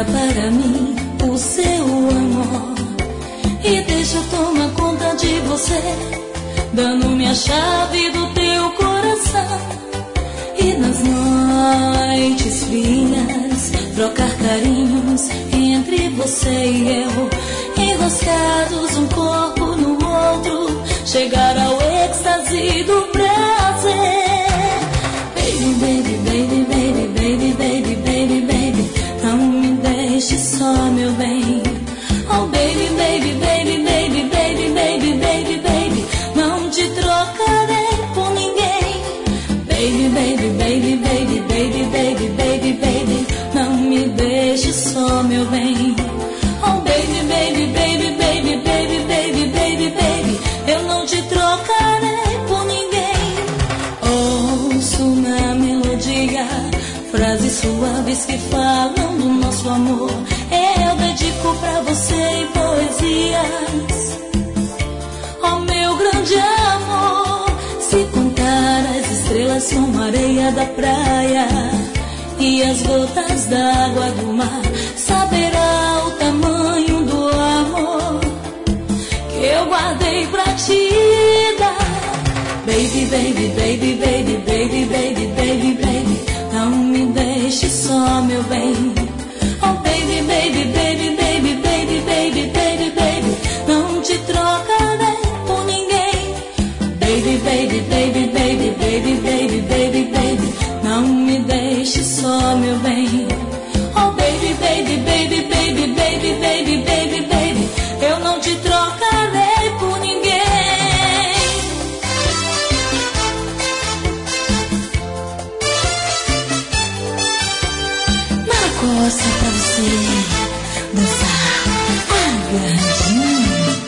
Abra para mim o seu amor e deixa eu tomar conta de você, dando-me a chave do teu coração. E nas noites frias, trocar carinhos entre você e eu, enroscados um corpo no outro, chegar ao êxtase do prazer. Baby, baby, baby, baby, baby, baby, baby, baby, não me deixe só, meu bem. Oh baby, baby, baby, baby, baby, baby, baby, baby, não te trocarei por ninguém. Baby, baby, baby, baby, baby, baby, baby, baby, não me deixe só, meu bem. Oh baby, baby, baby, baby, baby, baby, baby, baby, eu não te trocarei por ninguém. Ouço na melodia frases suaves que falam do nosso amor. Eu dedico pra você em poesias. Oh meu grande amor, se contar as estrelas como a areia da praia e as gotas d'água do mar, saberá o tamanho do amor que eu guardei pra te dar. Baby, baby, baby, baby, baby, baby, baby, baby, não me deixe só, meu bem. Oh baby, baby, baby, baby, baby, baby, baby, baby, não te trocarei por ninguém. Baby, baby, baby, baby, baby, baby, baby, baby, não me deixe só, meu bem. Oh baby, baby, baby, baby, baby, baby, baby, baby, eu não te trocarei por ninguém. Costa pra você dançar agarradinho.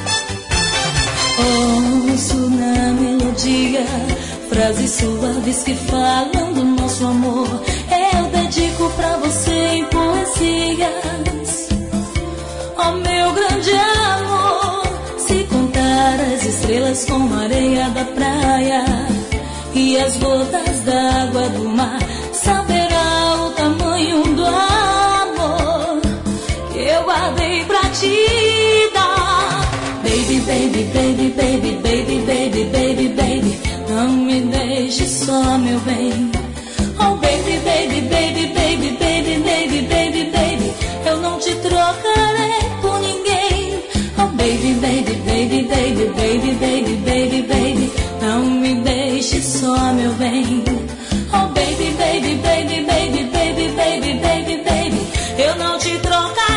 Ouço na melodia frases suaves que falam do nosso amor. Eu dedico pra você em poesias. Oh meu grande amor, se contar as estrelas como a areia da praia e as gotas d'água do mar, saberá o tamanho do amor que eu guardei pra te dar. Baby, baby, baby, baby, baby, baby, baby, baby, não me deixe só, meu bem. Oh baby, baby, baby, baby, baby, baby, baby, baby, eu não te trocarei por ninguém. Oh baby, baby, baby, baby, baby, baby, baby, baby, não me deixe só, meu bem. Oh baby, baby, baby, baby, baby, baby, baby, baby, eu não te trocarei.